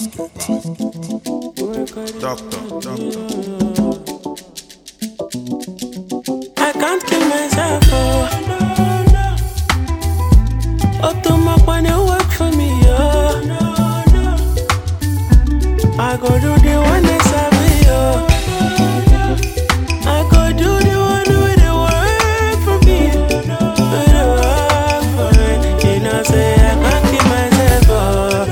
Doctor. I can't kill myself, oh. Up to my when you work for me, oh. I go do the one that's happy, oh. I go do the one with the work for me, with the work for me. You know, say I can't kill myself, oh.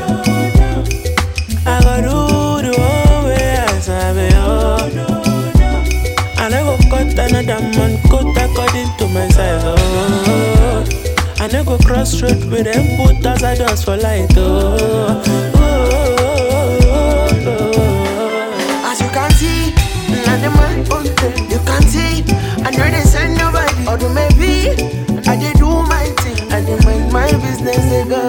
I go do the one where I sabi, oh. And I go cut another man coat according to my size, oh. And I go cross road with them put as I dust for light, oh. As you can see, not the man on you can see, I know they send nobody, or do maybe I did do my thing, I did mind my business, they go.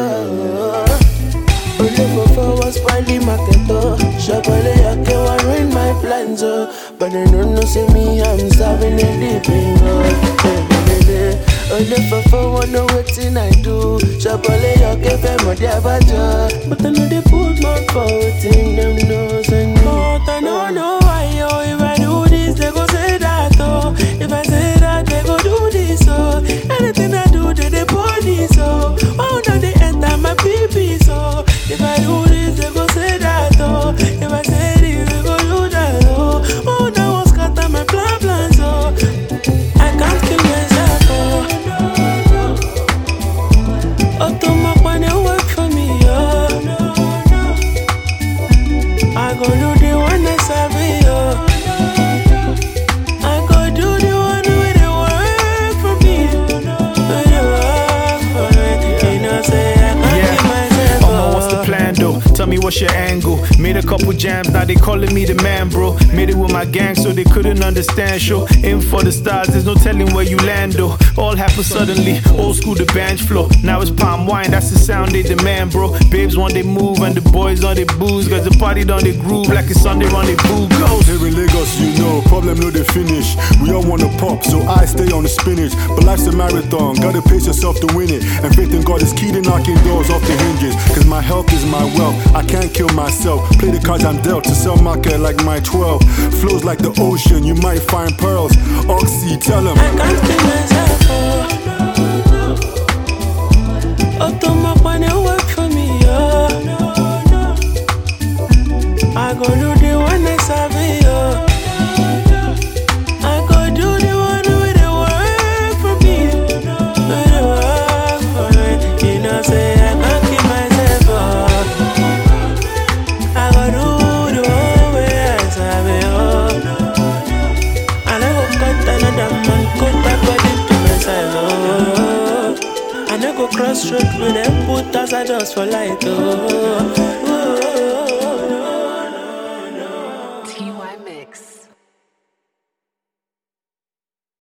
Only go forward, spoil the market, oh. Shop all the yake, one ruin my plans, oh. But they don't know, see me, I'm serving a deep in, oh. Only for forward, know what thing I do. Shop all the yake, fair, my dear, but I know they put my forward in them nose and But I don't know why, oh. If I do this, they go say that, oh. If I say that, they go do this, oh. Anything I do, they police, oh. Oh, no, they enter my pee so. If I do this, they go say that, oh. If I say this, they go do that, oh. Oh, that was scatter my plans, oh. I can't kill myself, oh. Up to my when you work for me, oh. I go do the one that's happy, oh. I go do the one with the work for me, with the work for me. You know, say I can't keep myself, Omo, what's the plan though? Tell me what's your angle. Made a couple jams, now they calling me the man, bro. Made it with my gang, so they couldn't understand. Show aim for the stars, there's no telling where you land though. All happened suddenly, old school the bench flow. Now it's palm wine, that's the sound they demand, bro. Babes want they move and the boys on they booze, cause the party done they groove like it's Sunday on they boo goes. Here in Lagos, you know, problem no they finish. We all wanna pop, so I stay on the spinach. But life's a marathon, gotta pace yourself to win it. And faith in God is key to knocking doors off the hinges. Cause my health is my wealth, I can't kill myself. Play the cards I'm dealt to sell market like my 12. Flows like the ocean, you might find pearls. Oxy, tell him I can't kill myself, oh. Up to my when you work for me, oh. I go do the one that's happy, oh. I go do the one with the work for me, with the work for me. You know, say I can't keep myself, oh. I go do the one where I sabi, oh. And I go cut another man coat according to my size, oh. And I go cross road with them put as I just for light, oh.